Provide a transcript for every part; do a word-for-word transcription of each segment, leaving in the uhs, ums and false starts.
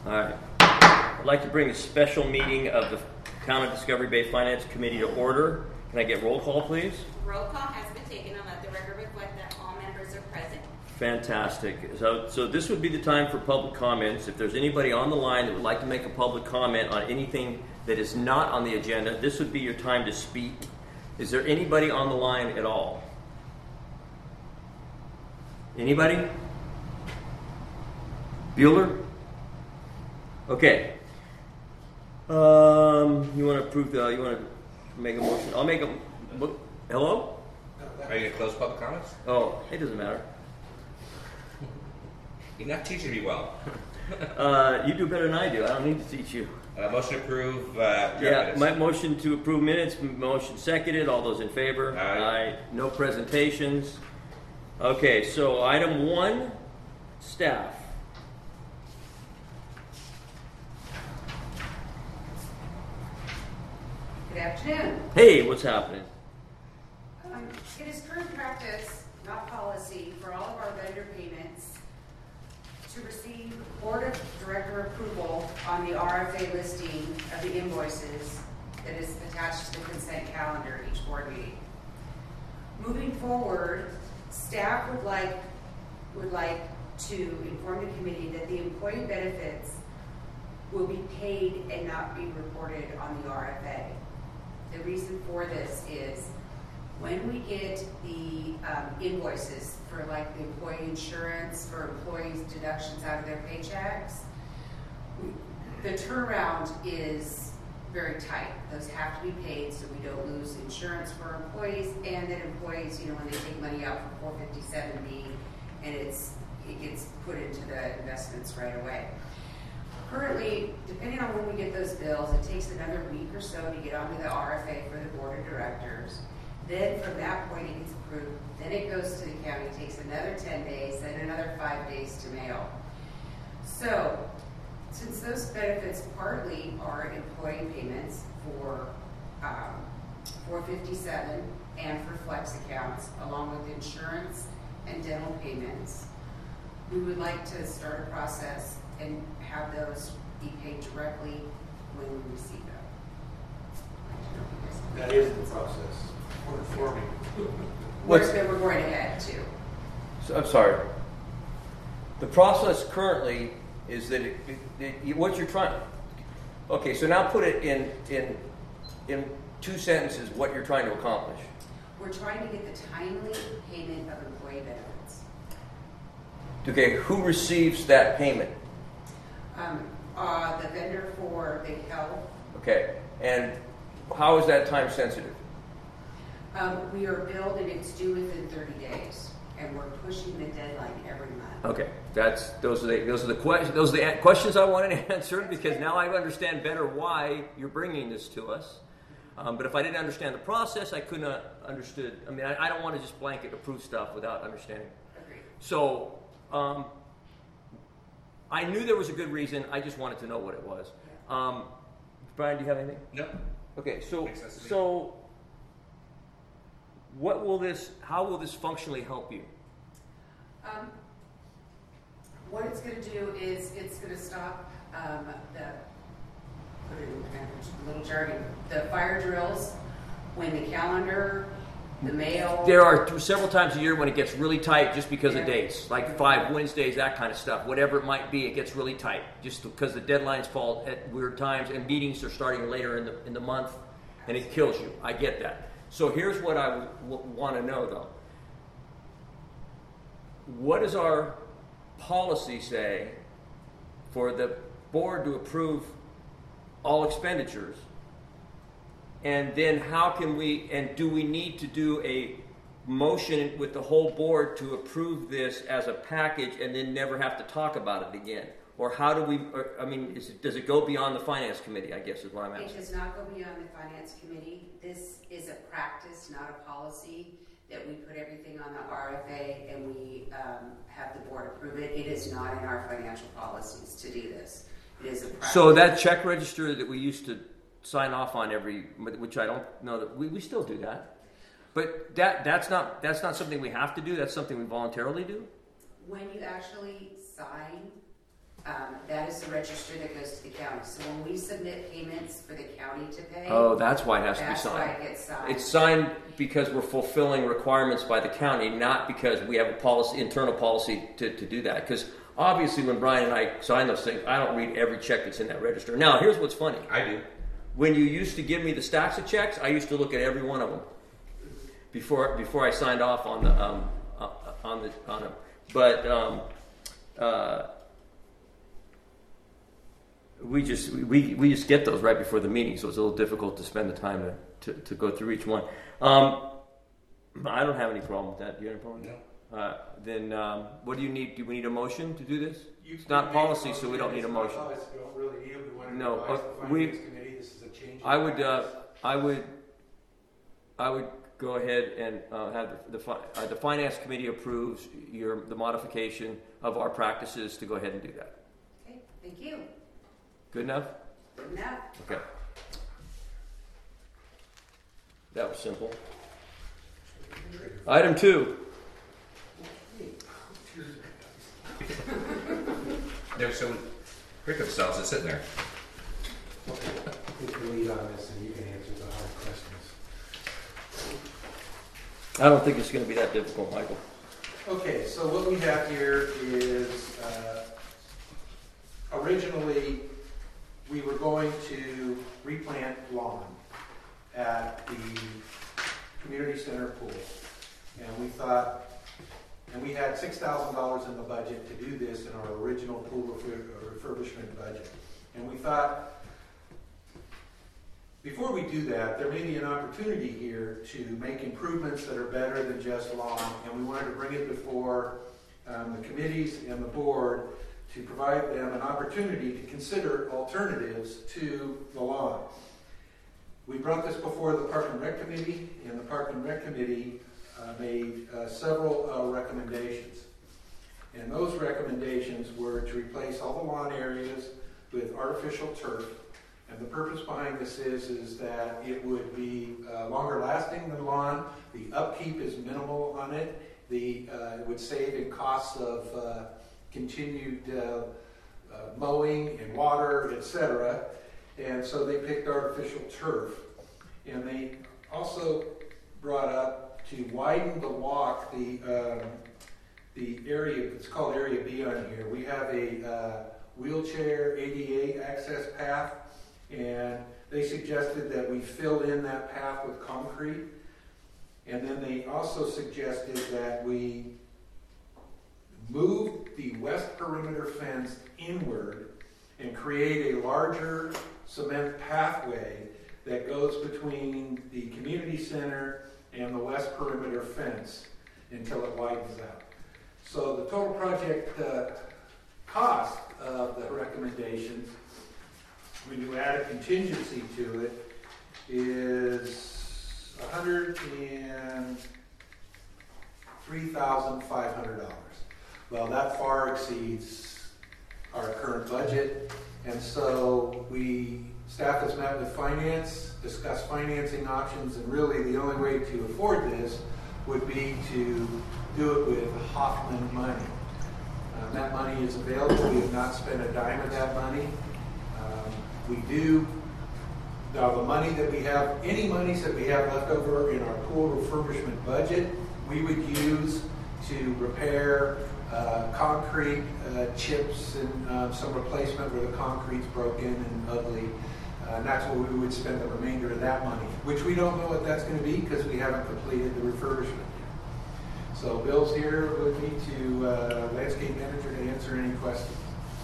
All right. I'd like to bring a special meeting of the Town of Discovery Bay Finance Committee to order. Can I get roll call, please? Roll call has been taken and let the record reflect that all members are present. Fantastic. So, so this would be the time for public comments. If there's anybody on the line that would like to make a public comment on anything that is not on the agenda, this would be your time to speak. Is there anybody on the line at all? Anybody? Bueller? Okay. Um, you want to approve the, you want to make a motion? I'll make a, hello? Are you going to close public comments? Oh, it doesn't matter. You're not teaching me well. uh, you do better than I do. I don't need to teach you. Uh, motion to approve. Uh, yeah, my motion to approve minutes. Motion seconded. All those in favor? Aye. Aye. No presentations. Okay, so item one, staff. Good afternoon. Hey, what's happening? Um, it is current practice, not policy, for all of our vendor payments to receive Board of Director approval on the R F A listing of the invoices that is attached to the consent calendar each board meeting. Moving forward, staff would like would like to inform the committee that the employee benefits will be paid and not be reported on the R F A. The reason for this is when we get the um, invoices for like the employee insurance, for employees' deductions out of their paychecks, we, the turnaround is very tight. Those have to be paid so we don't lose insurance for employees, and then employees, you know, when they take money out for four fifty-seven B and it's it gets put into the investments right away. Currently, depending on when we get those bills, it takes another week or so to get onto the R F A for the Board of Directors. Then from that point it gets approved. Then it goes to the county, it takes another ten days, then another five days to mail. So, since those benefits partly are employee payments for um, four fifty-seven and for flex accounts, along with insurance and dental payments, we would like to start a process and have those be paid directly when we receive them. That is the process. We're informing. What's that we're going ahead to? So, I'm sorry. The process currently is that it, it, it, what you're trying. Okay, so now put it in in in two sentences. What you're trying to accomplish. We're trying to get the timely payment of employee benefits. Okay, who receives that payment? Um, uh, the vendor for Big Health. Okay, and how is that time sensitive? Um, we are billed and it's due within thirty days, and we're pushing the deadline every month. Okay, that's those are the those are the questions those are the questions I wanted answered, because now I understand better why you're bringing this to us. Um, but if I didn't understand the process, I couldn't have understood. I mean, I, I don't want to just blanket approve stuff without understanding. Agreed. So. Um, I knew there was a good reason. I just wanted to know what it was. Um, Brian, do you have anything? No. Okay, so Makes sense to me. so what will this? How will this functionally help you? Um, what it's going to do is it's going to stop um, the put it in kind of a little jargon. The fire drills when the calendar. The mail. There are several times a year when it gets really tight just because yeah. of dates, like five Wednesdays, that kind of stuff. Whatever it might be, it gets really tight just because the deadlines fall at weird times and meetings are starting later in the in the month, and it kills you. I get that. So here's what I w- w- want to know, though. What does our policy say for the board to approve all expenditures? And then how can we, and do we need to do a motion with the whole board to approve this as a package and then never have to talk about it again? Or how do we, or, I mean, is it, does it go beyond the finance committee, I guess is what I'm asking. It does not go beyond the finance committee. This is a practice, not a policy, that we put everything on the R F A and we um, have the board approve it. It is not in our financial policies to do this. It is a practice. So that check register that we used to sign off on every, which I don't know that we, we still do that, but that that's not that's not something we have to do. That's something we voluntarily do. When you actually sign Um, that is the register that goes to the county. So when we submit payments for the county to pay, Oh, that's why it has to be that's why signed. it gets signed. It's signed because we're fulfilling requirements by the county, not because we have a policy, internal policy to, to do that. Because obviously when Brian and I sign those things, I don't read every check that's in that register. Now, here's what's funny. I do. When you used to give me the stacks of checks, I used to look at every one of them before before I signed off on the um, uh, on the on them. But um, uh, we just we we just get those right before the meeting, so it's a little difficult to spend the time to, to, to go through each one. Um, I don't have any problem with that. Do you have any problem? No. Uh, then um, what do you need? Do we need a motion to do this? You It's can not make policy, a so we don't need a It's motion. not policy, we don't really need it. We want to No, advise uh, the we- finance committee, this is a change. in I would, uh, practice. I would, I would go ahead and uh, have the the, fi- uh, the finance committee approves your the modification of our practices to go ahead and do that. Okay, thank you. Good enough? Good enough. Okay. That was simple. Item two. They're so quick themselves, it's sitting there. Okay, take the lead on this and you can answer the hard questions. I don't think it's going to be that difficult, Michael. Okay, so what we have here is, uh, originally, we were going to replant lawn at the community center pool. And we thought, and we had six thousand dollars in the budget to do this in our original pool refur- refurbishment budget. And we thought, before we do that, there may be an opportunity here to make improvements that are better than just lawn, and we wanted to bring it before um, the committees and the board to provide them an opportunity to consider alternatives to the lawn. We brought this before the Park and Rec Committee, and the Park and Rec Committee uh, made uh, several uh, recommendations. And those recommendations were to replace all the lawn areas with artificial turf. And the purpose behind this is, is that it would be uh, longer lasting than lawn. The upkeep is minimal on it. The, uh, it would save in costs of uh, continued uh, uh, mowing and water, et cetera. And so they picked artificial turf. And they also brought up to widen the walk, the um, the area, it's called Area B on here. We have a uh, wheelchair A D A access path. And they suggested that we fill in that path with concrete. And then they also suggested that we move the west perimeter fence inward and create a larger cement pathway that goes between the community center and the west perimeter fence until it widens out. So the total project uh, cost of the recommendations, when you add a contingency to it, is one hundred three thousand five hundred dollars. Well, that far exceeds our current budget, and so we, staff has met with finance, discussed financing options, and really the only way to afford this would be to do it with Hoffman money. Uh, that money is available. We have not spent a dime of that money. Um, we do, now the money that we have, any monies that we have left over in our pool refurbishment budget, we would use to repair uh, concrete uh, chips and uh, some replacement where the concrete's broken and ugly. Uh, and that's where we would spend the remainder of that money, which we don't know what that's going to be because we haven't completed the refurbishment yet. So Bill's here with me to uh, landscape manager to answer any questions.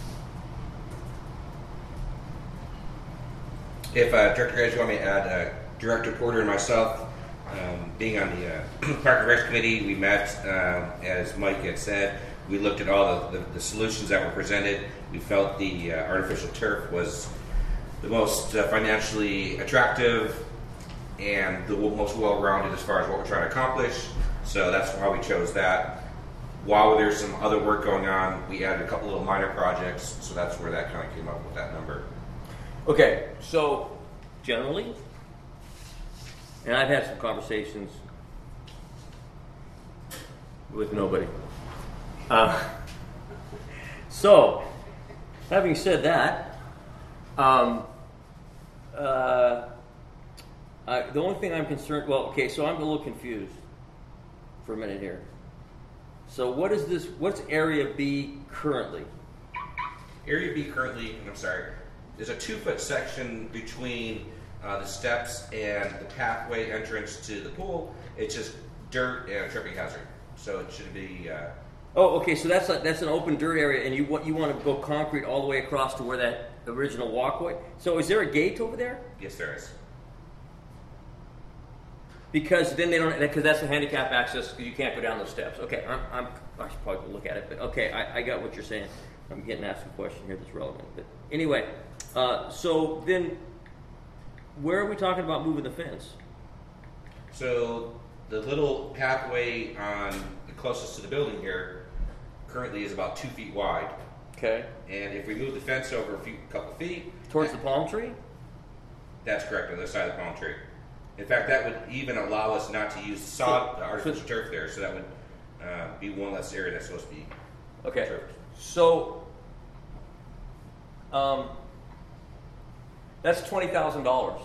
If uh, Director Graves, you want me to add uh, Director Porter and myself, um, being on the uh, Park and Rec Committee, we met, um, as Mike had said, we looked at all the, the, the solutions that were presented. We felt the uh, artificial turf was the most uh, financially attractive and the most well-rounded as far as what we're trying to accomplish. So that's why we chose that. While there's some other work going on, we added a couple little minor projects, so that's where that kind of came up with that number. Okay, so generally, and I've had some conversations with nobody. Uh, so, Having said that, um, uh, I, the only thing I'm concerned, well, okay, so I'm a little confused for a minute here. So what is this, what's Area B currently? Area B currently, I'm sorry, there's a two-foot section between uh, the steps and the pathway entrance to the pool. It's just dirt and a tripping hazard. So it should be... Uh, Oh, okay, so that's a, that's an open dirt area, and you what you want to go concrete all the way across to where that original walkway. So is there a gate over there? yes, there is. Because then they don't, because that's the handicap access. You can't go down those steps. Okay, I'm, I'm I should probably look at it, but okay, I, I got what you're saying. I'm getting asked a question here that's relevant. But anyway, uh, so then where are we talking about moving the fence? So the little pathway on the closest to the building here currently is about two feet wide. Okay, And if we move the fence over a few, couple feet, towards the palm tree. that's correct, on the other side of the palm tree. In fact, that would even allow us not to use sod, So- artificial turf there, so that would uh, be one less area that's supposed to be Okay, turfed. so um, that's twenty thousand dollars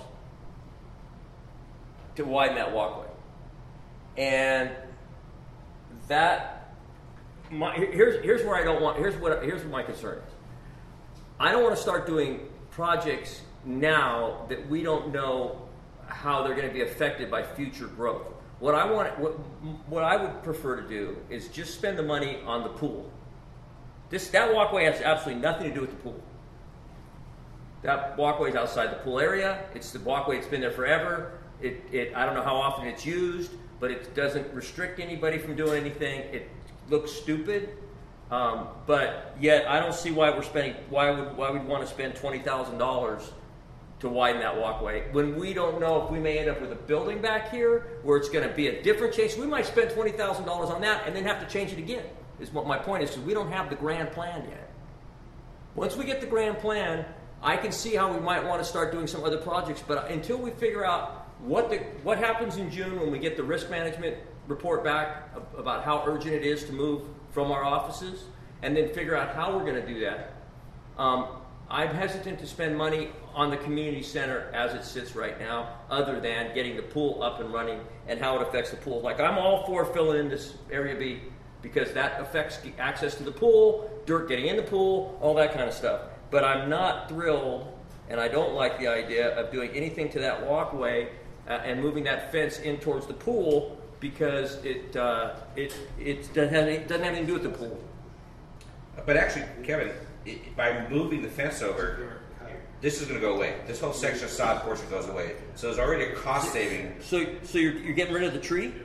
to widen that walkway, and that my here's here's where I don't want here's what here's what my concern is. I don't want to start doing projects now that we don't know how they're going to be affected by future growth. What I want, what, what I would prefer to do is just spend the money on the pool. This that walkway has absolutely nothing to do with the pool. That walkway is outside the pool area. It's the walkway that's been there forever. It, it I don't know how often it's used, but it doesn't restrict anybody from doing anything. It looks stupid, um, but yet I don't see why we're spending why would why we'd want to spend twenty thousand dollars to widen that walkway when we don't know if we may end up with a building back here where it's going to be a different change. We might spend twenty thousand dollars on that and then have to change it again. Is what my point is, because we don't have the grand plan yet. Once we get the grand plan, I can see how we might want to start doing some other projects, but until we figure out what the what happens in June when we get the risk management report back about how urgent it is to move from our offices, and then figure out how we're going to do that, um, I'm hesitant to spend money on the community center as it sits right now, other than getting the pool up and running and how it affects the pool. Like, I'm all for filling in this Area B because that affects the access to the pool, dirt getting in the pool, all that kind of stuff. But I'm not thrilled, and I don't like the idea of doing anything to that walkway uh, and moving that fence in towards the pool, because it uh, it it doesn't have, any, doesn't have anything to do with the pool. But actually, Kevin, it, by moving the fence over, this is going to go away. This whole section of sod portion goes away. So there's already a cost saving. So so you're, you're getting rid of the tree,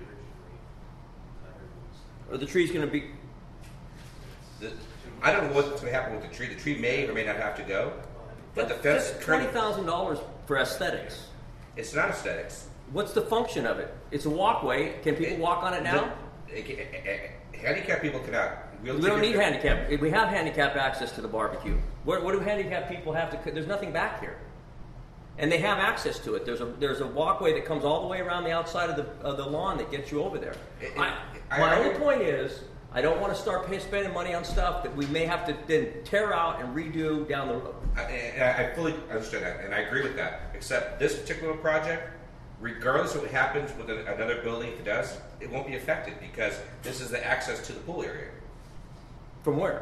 or the tree's going to be? The, I don't know what's going to happen with the tree. The tree may or may not have to go. But the fence, That's twenty thousand dollars for aesthetics. it's not aesthetics. What's the function of it? It's a walkway. Can people It- walk on it now? The, it, it, it, handicapped people cannot. We don't need handicap. We have handicap access to the barbecue. What, what do handicapped people have to? There's nothing back here, and they have access to it. There's a there's a walkway that comes all the way around the outside of the of the lawn that gets you over there. It- it- I, I- my I- only point is, I don't want to start pay, spending money on stuff that we may have to then tear out and redo down the road. I, and I fully understand that, and I agree with that. Except this particular project, regardless of what happens with a, another building, if it does, it won't be affected because this is the access to the pool area From where?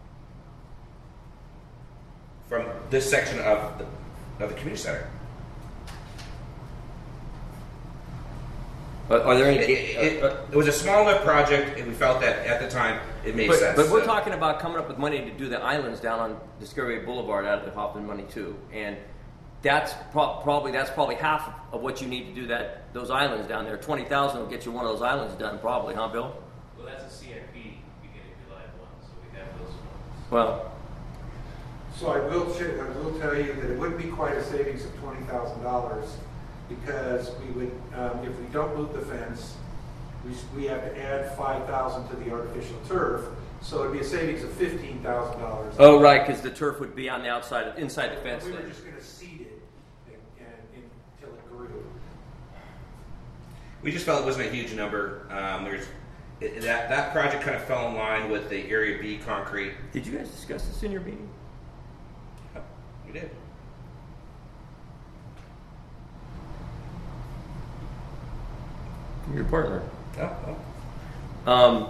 from this section of the of the community center. Are, are there any? It, it, it, it was a small enough project, and we felt that at the time it made but, sense. but we're So- talking about coming up with money to do the islands down on Discovery Boulevard out of the Hoffman money too, and that's pro- probably that's probably half of what you need to do that those islands down there. Twenty thousand will get you one of those islands done, probably, huh, Bill? Well, that's a C I P beginning July first, so we have those funds. Well, So I will, ch- I will tell you that it wouldn't be quite a savings of twenty thousand dollars because we would, um, if we don't move the fence, we, s- we have to add five thousand to the artificial turf. So it'd be a savings of fifteen thousand dollars. oh right, because the turf would be on the outside, of, inside the fence. We were Then. just going to seed it and, and, until it grew. We just felt it wasn't a huge number. Um, there's it, that that project kind of fell in line with the Area B concrete. Did you guys discuss this in your meeting? We did. Your partner. Oh, oh.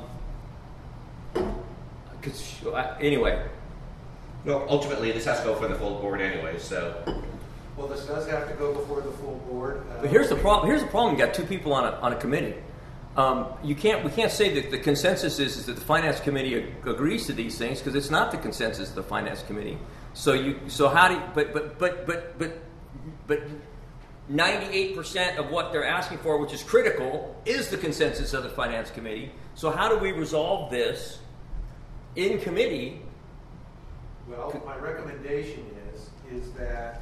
Um, cause, I- anyway, No, ultimately, this has to go for the full board anyway, so. Well, this does have to go before the full board. Uh, but here's the problem. Here's the problem. You got two people on a on a committee. Um, you can't. We can't say that the consensus is, is that the finance committee ag- agrees to these things because it's not the consensus of the finance committee. So you. So how do? You, but but but but but but. ninety-eight percent of what they're asking for, which is critical, is the consensus of the finance committee. So how do we resolve this in committee? Well, my recommendation is, is that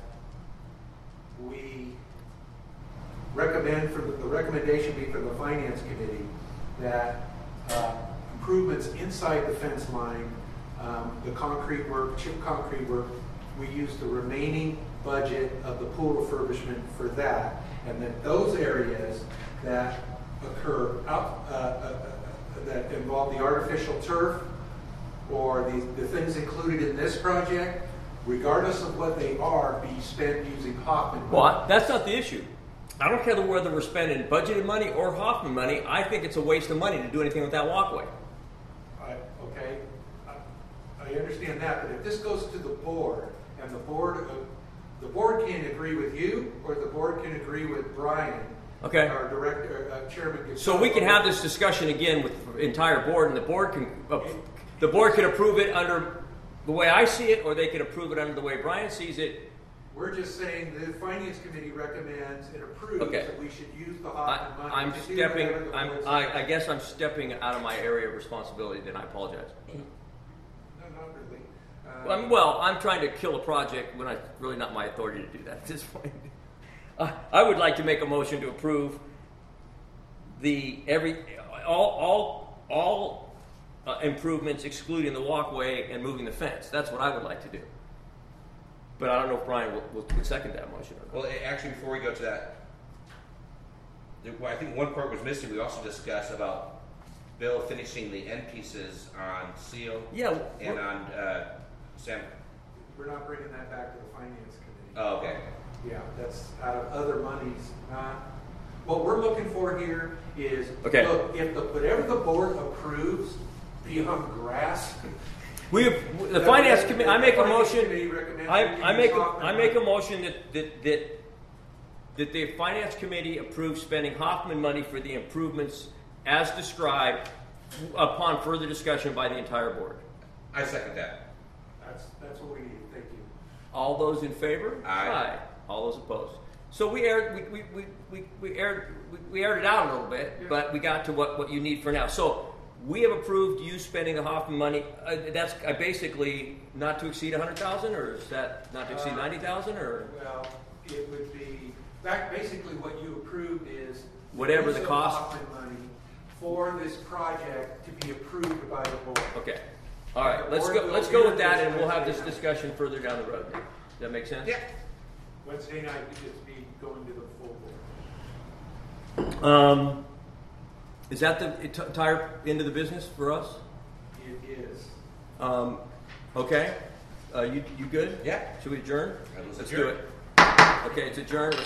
we recommend for the, the recommendation be for the finance committee that uh, improvements inside the fence line, um, the concrete work, chip concrete work, we use the remaining budget of the pool refurbishment for that, and that those areas that occur out, uh, uh, uh, that involve the artificial turf or the, the things included in this project, regardless of what they are, be spent using Hoffman money. Well, that's not the issue. I don't care whether we're spending budgeted money or Hoffman money. I think it's a waste of money to do anything with that walkway. I- Okay, I I understand that, but if this goes to the board, and the board, uh, the board can agree with you, or the board can agree with Brian, Okay. our director, uh, chairman. So we can have this discussion again with the entire board, and the board can uh, the board can approve it under the way I see it, or they can approve it under the way Brian sees it. We're just saying the finance committee recommends and approves Okay. that we should use the I, Hoffman money. I'm to do stepping. whatever the I'm, board I, says. I guess I'm stepping out of my area of responsibility. Then I apologize. No, not really. Uh, Well, I'm, well, I'm trying to kill a project when it's really not my authority to do that at this point. Uh, I would like to make a motion to approve the every all all all uh, improvements excluding the walkway and moving the fence. That's what I would like to do. But I don't know if Brian will, will, will second that motion or not. Well, a- actually, before we go to that, there, well, I think one part was missing. We also discussed about Bill finishing the end pieces on Seal Yeah, and we're- on uh, Sam. We're not bringing that back to the finance committee. Oh, okay. Yeah, that's out of other monies, not, what we're looking for here is, Okay. look, if the, whatever the board approves beyond grass. we have, the finance committee. I make a motion. Committee recommends I, we I use make a, Hoffman I make a money. motion that, that, that, that the finance committee approves spending Hoffman money for the improvements as described upon further discussion by the entire board. I second that. That's, that's what we need, thank you. All those in favor? Aye. All those opposed? So we aired, we, we, we, we aired, we, we aired it out a little bit, Yeah. but we got to what, what you need for now. So we have approved you spending the Hoffman money. Uh, that's uh, basically not to exceed a hundred thousand, or is that not to exceed Uh, ninety thousand, or Well, it would be, that, basically what you approved is. Whatever the use of cost. Hoffman money for this project to be approved by the board. okay? All right, The let's board go. will Let's go with hear that, this and we'll have this Wednesday discussion further down the road. Does that make sense? Yeah. Wednesday night, we just be going to the full board. Um, is that the ent- entire end of the business for us? It is. Um, okay. Uh, you you good? Yeah. Should we adjourn? Let's Let's adjourn. do it. Okay, it's adjourned.